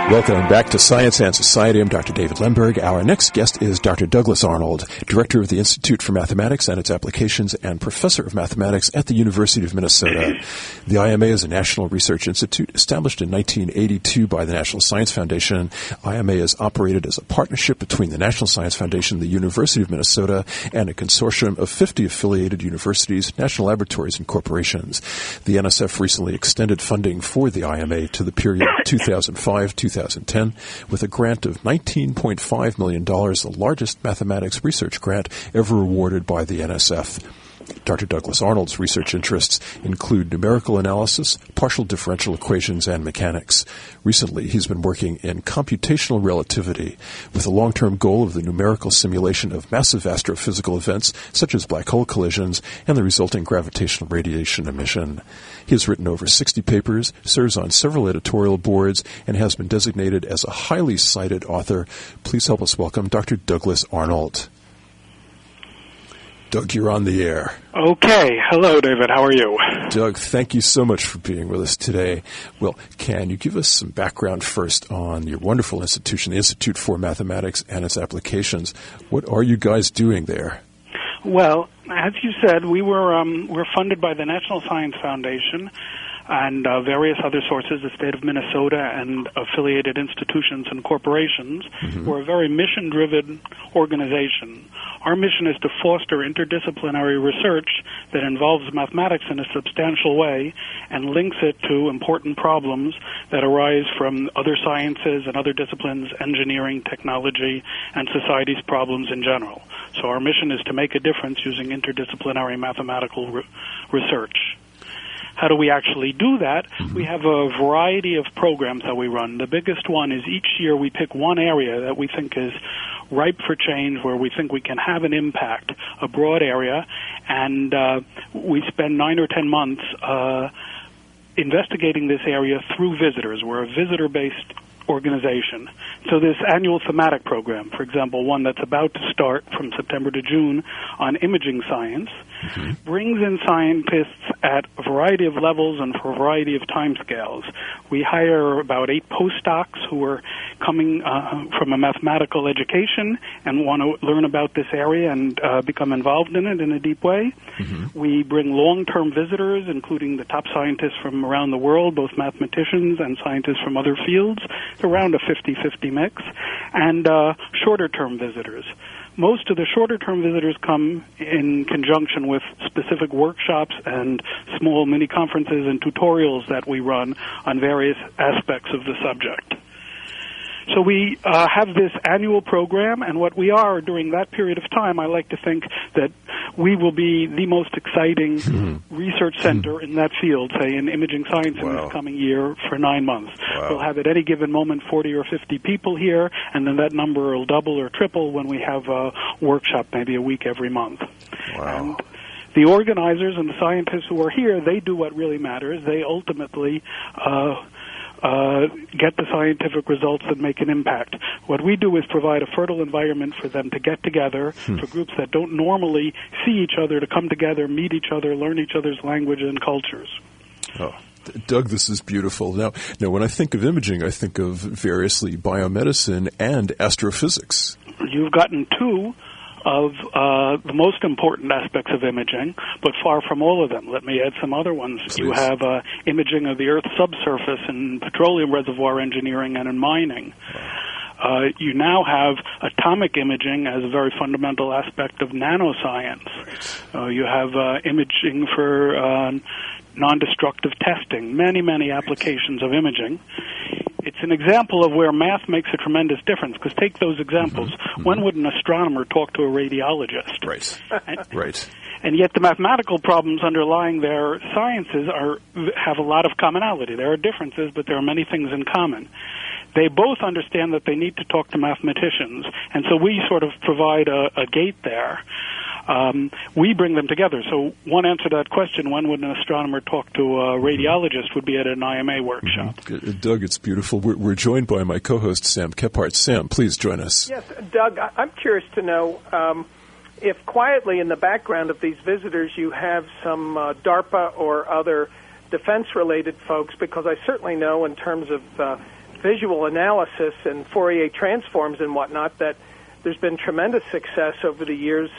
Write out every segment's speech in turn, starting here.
Welcome back to Science and Society. I'm Dr. David Lemberg. Our next guest is Dr. Douglas Arnold, Director of the Institute for Mathematics and its Applications and Professor of Mathematics at the University of Minnesota. The IMA is a national research institute established in 1982 by the National Science Foundation. IMA is operated as a partnership between the National Science Foundation, the University of Minnesota, and a consortium of 50 affiliated universities, national laboratories, and corporations. The NSF recently extended funding for the IMA to the period 2005-2010 with a grant of $19.5 million, the largest mathematics research grant ever awarded by the NSF. Dr. Douglas Arnold's research interests include numerical analysis, partial differential equations, and mechanics. Recently, he's been working in computational relativity with a long-term goal of the numerical simulation of massive astrophysical events such as black hole collisions and the resulting gravitational radiation emission. He has written over 60 papers, serves on several editorial boards, and has been designated as a highly cited author. Please help us welcome Dr. Douglas Arnold. Doug, you're on the air. Okay. Hello, David. How are you? Doug, thank you so much for being with us today. Well, can you give us some background first on your wonderful institution, the Institute for Mathematics and its Applications? What are you guys doing there? Well, as you said, we're funded by the National Science Foundation and various other sources, the state of Minnesota and affiliated institutions and corporations. We're a very mission-driven organization. Our mission is to foster interdisciplinary research that involves mathematics in a substantial way and links it to important problems that arise from other sciences and other disciplines, engineering, technology, and society's problems in general. So our mission is to make a difference using interdisciplinary mathematical research. How do we actually do that? We have a variety of programs that we run. The biggest one is each year we pick one area that we think is ripe for change, where we think we can have an impact, a broad area, and we spend 9 or 10 months investigating this area through visitors. We're a visitor-based organization. So this annual thematic program, for example, one that's about to start from September to June on imaging science, brings in scientists at a variety of levels and for a variety of timescales. We hire about 8 postdocs who are coming from a mathematical education and want to learn about this area and become involved in it in a deep way. We bring long-term visitors, including the top scientists from around the world, both mathematicians and scientists from other fields, around a 50-50 mix, and shorter-term visitors. Most of the shorter-term visitors come in conjunction with specific workshops and small mini-conferences and tutorials that we run on various aspects of the subject. So we have this annual program, and what we are during that period of time, I like to think that we will be the most exciting research center in that field, say in imaging science in this coming year for 9 months. We'll have at any given moment 40 or 50 people here, and then that number will double or triple when we have a workshop maybe a week every month. And the organizers and the scientists who are here, they do what really matters. They ultimately get the scientific results that make an impact. What we do is provide a fertile environment for them to get together, for groups that don't normally see each other to come together, meet each other, learn each other's language and cultures. Oh, Doug, this is beautiful. Now, when I think of imaging, I think of variously biomedicine and astrophysics. You've gotten two of the most important aspects of imaging, but far from all of them. Let me add some other ones. Please. You have imaging of the Earth's subsurface in petroleum reservoir engineering and in mining. You now have atomic imaging as a very fundamental aspect of nanoscience. You have imaging for non-destructive testing, many applications of imaging. It's an example of where math makes a tremendous difference, because take those examples. When would an astronomer talk to a radiologist? Right. And yet the mathematical problems underlying their sciences have a lot of commonality. There are differences, but there are many things in common. They both understand that they need to talk to mathematicians, and so we sort of provide a gate there. We bring them together. So one answer to that question, when would an astronomer talk to a radiologist, would be at an IMA workshop. Doug, it's beautiful. We're joined by my co-host, Sam Kephart. Sam, please join us. Yes, Doug, I'm curious to know if quietly in the background of these visitors you have some DARPA or other defense-related folks, because I certainly know in terms of visual analysis and Fourier transforms and whatnot, that there's been tremendous success over the years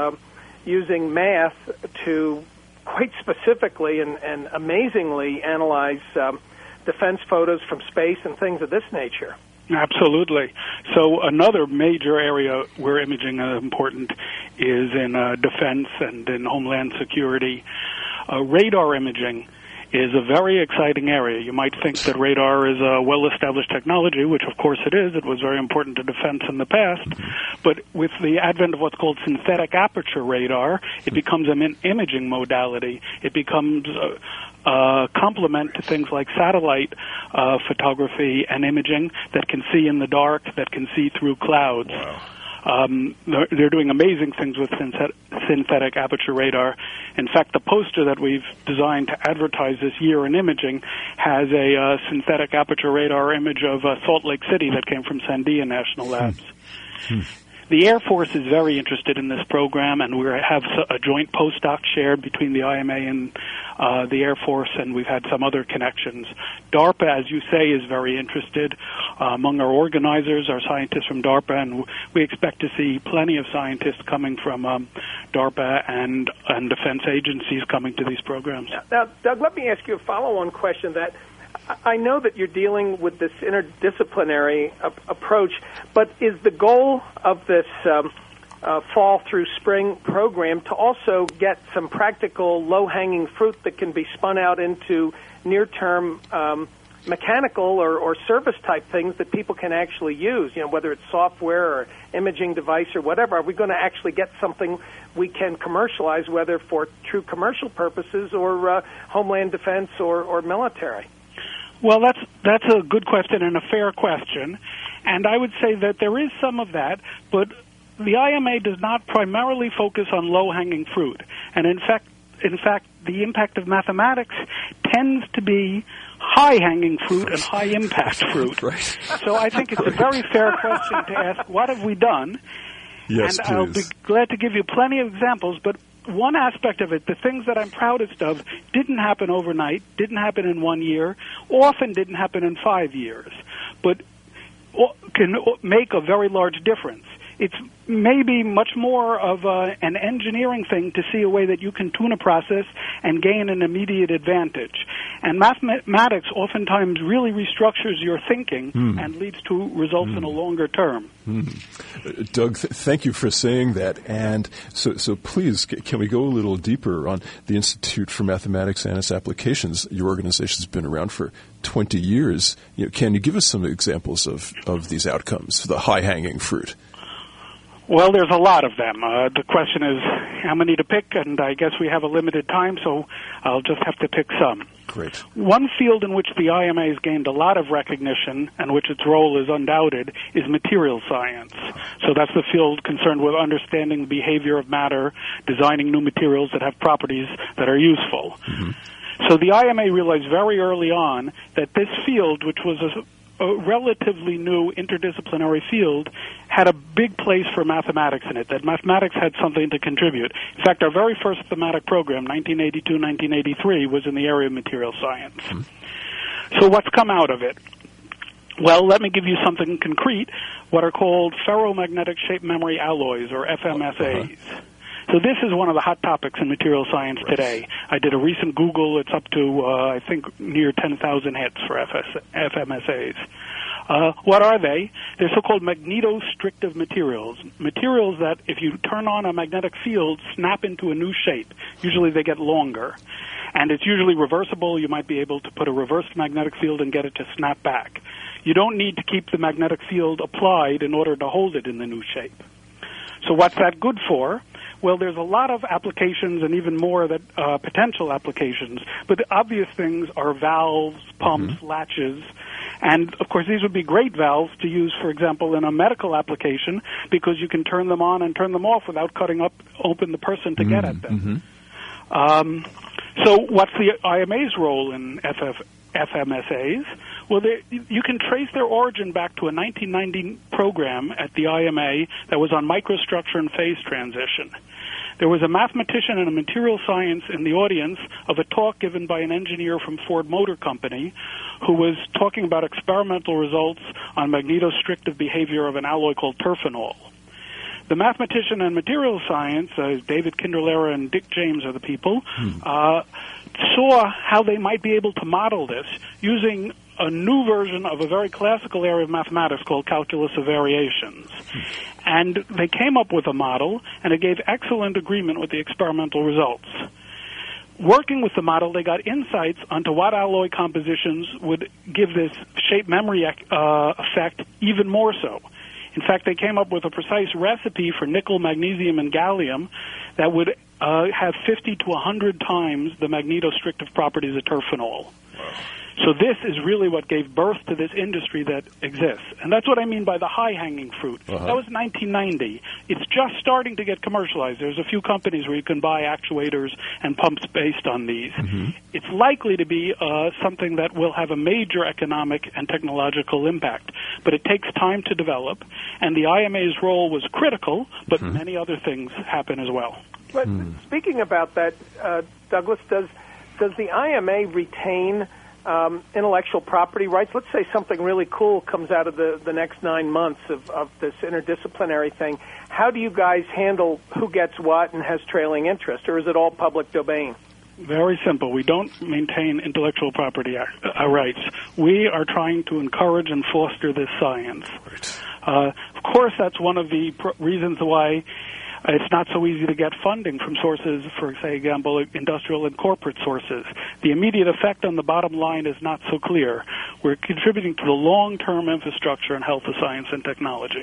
using math to quite specifically and amazingly analyze defense photos from space and things of this nature. Absolutely. So another major area where imaging is important is in defense and in homeland security. Radar imaging is a very exciting area. You might think that radar is a well-established technology, which of course it is. It was very important to defense in the past. But with the advent of what's called synthetic aperture radar, it becomes an imaging modality. It becomes complement to things like satellite photography and imaging that can see in the dark, that can see through clouds. Wow. They're doing amazing things with synthetic aperture radar. In fact, the poster that we've designed to advertise this year in imaging has a synthetic aperture radar image of Salt Lake City that came from Sandia National Labs. The Air Force is very interested in this program, and we have a joint postdoc shared between the IMA and the Air Force, and we've had some other connections. DARPA, as you say, is very interested. Among our organizers are scientists from DARPA, and we expect to see plenty of scientists coming from DARPA and defense agencies coming to these programs. Now, Doug, let me ask you a follow-on question. That I know that you're dealing with this interdisciplinary approach, but is the goal of this fall through spring program to also get some practical low-hanging fruit that can be spun out into near-term mechanical or service-type things that people can actually use, whether it's software or imaging device or whatever? Are we going to actually get something we can commercialize, whether for true commercial purposes or homeland defense or military? Well, that's a good question and a fair question, and I would say that there is some of that, but the IMA does not primarily focus on low-hanging fruit, and in fact, the impact of mathematics tends to be high-hanging fruit and high-impact fruit. Right. So I think it's a very fair question to ask, what have we done? Yes, and please. I'll be glad to give you plenty of examples, but one aspect of it, the things that I'm proudest of, didn't happen overnight, didn't happen in 1 year, often didn't happen in 5 years, but can make a very large difference. It's maybe much more of an engineering thing to see a way that you can tune a process and gain an immediate advantage. And mathematics oftentimes really restructures your thinking and leads to results in a longer term. Doug, thank you for saying that. And so please, can we go a little deeper on the Institute for Mathematics and its applications? Your organization's been around for 20 years. Can you give us some examples of these outcomes, the high-hanging fruit? Well, there's a lot of them. The question is how many to pick, and I guess we have a limited time, so I'll just have to pick some. Great. One field in which the IMA has gained a lot of recognition and which its role is undoubted is material science. So that's the field concerned with understanding the behavior of matter, designing new materials that have properties that are useful. So the IMA realized very early on that this field, which was a relatively new interdisciplinary field, had a big place for mathematics in it, that mathematics had something to contribute. In fact, our very first thematic program, 1982-1983, was in the area of material science. So what's come out of it? Well, let me give you something concrete, what are called ferromagnetic shape memory alloys, or FMSAs. So this is one of the hot topics in material science today. I did a recent Google. It's up to, I think, near 10,000 hits for FMSAs. What are they? They're so-called magnetostrictive materials, materials that, if you turn on a magnetic field, snap into a new shape. Usually they get longer. And it's usually reversible. You might be able to put a reversed magnetic field and get it to snap back. You don't need to keep the magnetic field applied in order to hold it in the new shape. So what's that good for? Well, there's a lot of applications and even more that potential applications, but the obvious things are valves, pumps, latches, and of course these would be great valves to use, for example, in a medical application because you can turn them on and turn them off without cutting open the person to get at them. So what's the IMA's role in FMSAs? Well, you can trace their origin back to a 1990 program at the IMA that was on microstructure and phase transition. There was a mathematician and a material science in the audience of a talk given by an engineer from Ford Motor Company who was talking about experimental results on magnetostrictive behavior of an alloy called terphenol. The mathematician and material science, David Kinderlehrer and Dick James are the people, saw how they might be able to model this using a new version of a very classical area of mathematics called calculus of variations. And they came up with a model, and it gave excellent agreement with the experimental results. Working with the model, they got insights onto what alloy compositions would give this shape memory effect even more so. In fact, they came up with a precise recipe for nickel, magnesium, and gallium that would have 50 to 100 times the magnetostrictive properties of terphenol. So this is really what gave birth to this industry that exists. And that's what I mean by the high-hanging fruit. That was 1990. It's just starting to get commercialized. There's a few companies where you can buy actuators and pumps based on these. It's likely to be something that will have a major economic and technological impact. But it takes time to develop, and the IMA's role was critical, but many other things happen as well. But speaking about that, Douglas, does the IMA retain intellectual property rights? Let's say something really cool comes out of the next 9 months of this interdisciplinary thing. How do you guys handle who gets what and has trailing interest, or is it all public domain? Very simple. We don't maintain intellectual property rights. We are trying to encourage and foster this science. Of course, that's one of the reasons why it's not so easy to get funding from sources, for example, industrial and corporate sources. The immediate effect on the bottom line is not so clear. We're contributing to the long-term infrastructure in health of science and technology.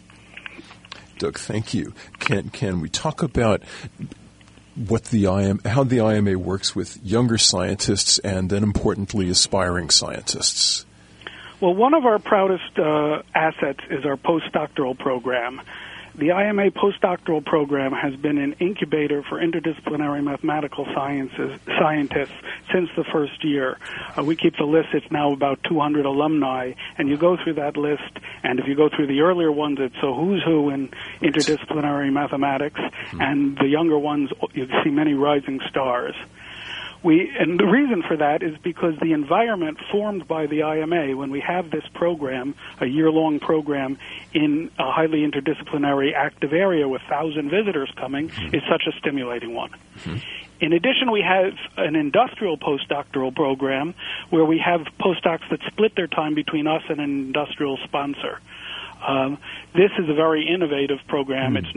Doug, thank you. Can we talk about what how the IMA works with younger scientists and then, importantly, aspiring scientists? Well, one of our proudest assets is our postdoctoral program. The IMA postdoctoral program has been an incubator for interdisciplinary mathematical scientists since the first year. We keep the list. It's now about 200 alumni, and you go through that list, and if you go through the earlier ones, it's a who's who in interdisciplinary mathematics, and the younger ones, you see many rising stars. And the reason for that is because the environment formed by the IMA, when we have this program, a year-long program in a highly interdisciplinary active area with 1,000 visitors coming, is such a stimulating one. In addition, we have an industrial postdoctoral program where we have postdocs that split their time between us and an industrial sponsor. This is a very innovative program. It's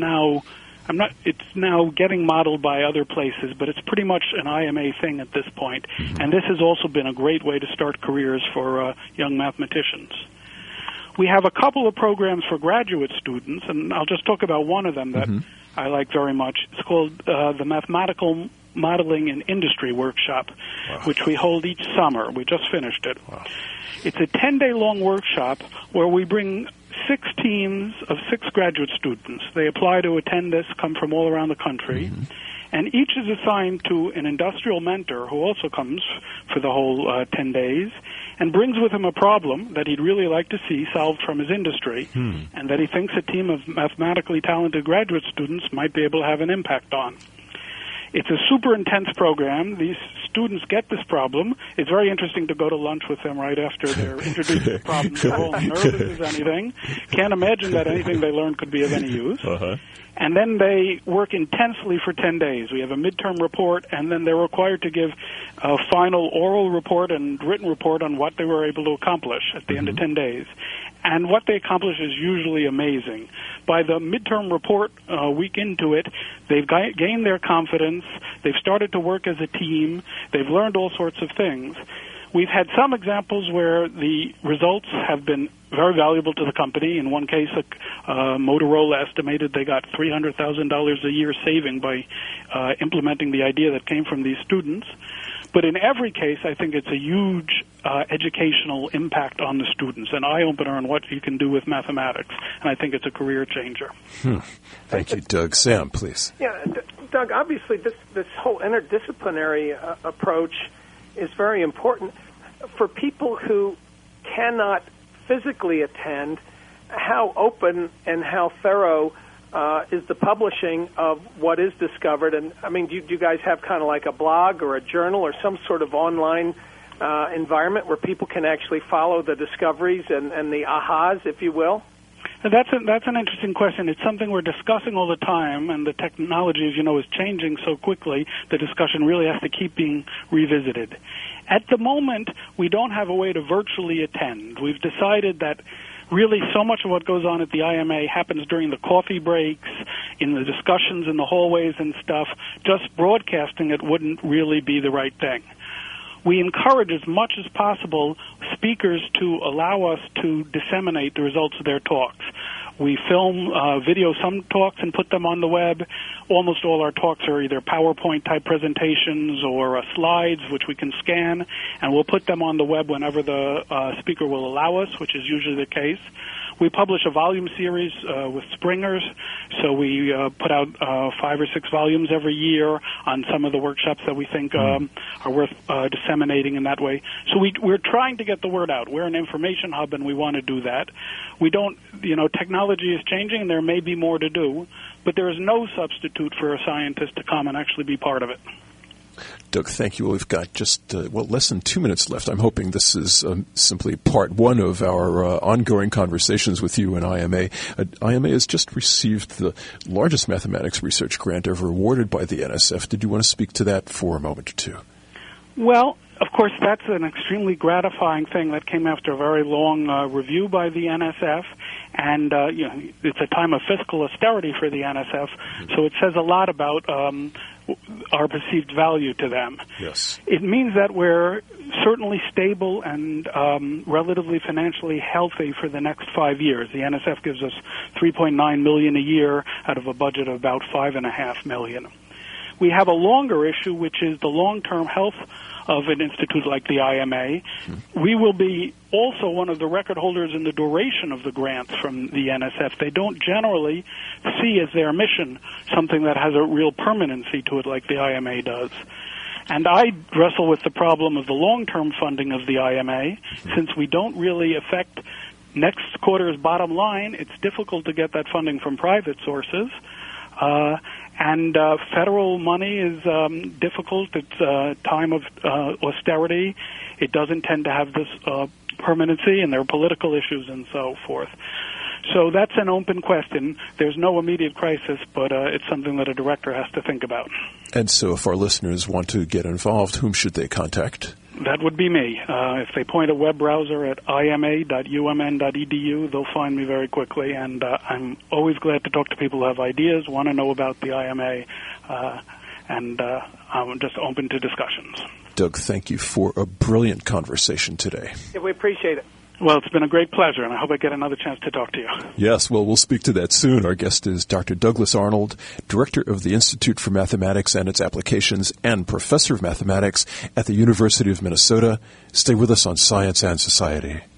now getting modeled by other places, but it's pretty much an IMA thing at this point. And this has also been a great way to start careers for young mathematicians. We have a couple of programs for graduate students, and I'll just talk about one of them that I like very much. It's called the Mathematical Modeling in Industry Workshop, which we hold each summer. We just finished it. It's a 10-day-long workshop where we bring 6 teams of 6 graduate students. They apply to attend this, come from all around the country, and each is assigned to an industrial mentor who also comes for the whole 10 days and brings with him a problem that he'd really like to see solved from his industry and that he thinks a team of mathematically talented graduate students might be able to have an impact on. It's a super intense program. These students get this problem. It's very interesting to go to lunch with them right after they're introduced to the problem. They're all nervous as anything. Can't imagine that anything they learn could be of any use. And then they work intensely for 10 days. We have a midterm report, and then they're required to give a final oral report and written report on what they were able to accomplish at the end of 10 days. And what they accomplish is usually amazing. By the midterm report, a week into it, they've gained their confidence, they've started to work as a team, they've learned all sorts of things. We've had some examples where the results have been very valuable to the company. In one case, Motorola estimated they got $300,000 a year saving by implementing the idea that came from these students. But in every case, I think it's a huge educational impact on the students, an eye-opener on what you can do with mathematics, and I think it's a career changer. Thank you, Doug. Sam, please. Yeah, Doug, obviously this whole interdisciplinary approach is very important. For people who cannot physically attend, how open and how thorough is the publishing of what is discovered. And, I mean, do you guys have kind of like a blog or a journal or some sort of online environment where people can actually follow the discoveries and the ahas, if you will? That's an interesting question. It's something we're discussing all the time, and the technology, as you know, is changing so quickly, the discussion really has to keep being revisited. At the moment, we don't have a way to virtually attend. We've decided that really so much of what goes on at the IMA happens during the coffee breaks, in the discussions in the hallways and stuff. Just broadcasting it wouldn't really be the right thing. We encourage as much as possible speakers to allow us to disseminate the results of their talks. We film, video some talks and put them on the web. Almost all our talks are either PowerPoint-type presentations or slides, which we can scan, and we'll put them on the web whenever the speaker will allow us, which is usually the case. We publish a volume series with Springer's, so we put out 5 or 6 volumes every year on some of the workshops that we think are worth disseminating in that way. So we're trying to get the word out. We're an information hub, and we want to do that. We don't, technology is changing, and there may be more to do, but there is no substitute for a scientist to come and actually be part of it. Doug, thank you. Well, we've got just, less than 2 minutes left. I'm hoping this is simply part one of our ongoing conversations with you and IMA. IMA has just received the largest mathematics research grant ever awarded by the NSF. Did you want to speak to that for a moment or two? Well, of course, that's an extremely gratifying thing that came after a very long review by the NSF. And, it's a time of fiscal austerity for the NSF, so it says a lot about our perceived value to them. Yes. It means that we're certainly stable and relatively financially healthy for the next 5 years. The NSF gives us $3.9 million a year out of a budget of about $5.5 million. We have a longer issue, which is the long-term health of an institute like the IMA. We will be also one of the record holders in the duration of the grants from the NSF. They don't generally see as their mission something that has a real permanency to it like the IMA does. And I wrestle with the problem of the long-term funding of the IMA. Since we don't really affect next quarter's bottom line, it's difficult to get that funding from private sources. And federal money is difficult. It's a time of austerity. It doesn't tend to have this permanency, and there are political issues and so forth. So that's an open question. There's no immediate crisis, but it's something that a director has to think about. And so if our listeners want to get involved, whom should they contact? That would be me. If they point a web browser at ima.umn.edu, they'll find me very quickly, and I'm always glad to talk to people who have ideas, want to know about the IMA, and I'm just open to discussions. Doug, thank you for a brilliant conversation today. Yeah, we appreciate it. Well, it's been a great pleasure, and I hope I get another chance to talk to you. Yes, well, we'll speak to that soon. Our guest is Dr. Douglas Arnold, Director of the Institute for Mathematics and its Applications and Professor of Mathematics at the University of Minnesota. Stay with us on Science and Society.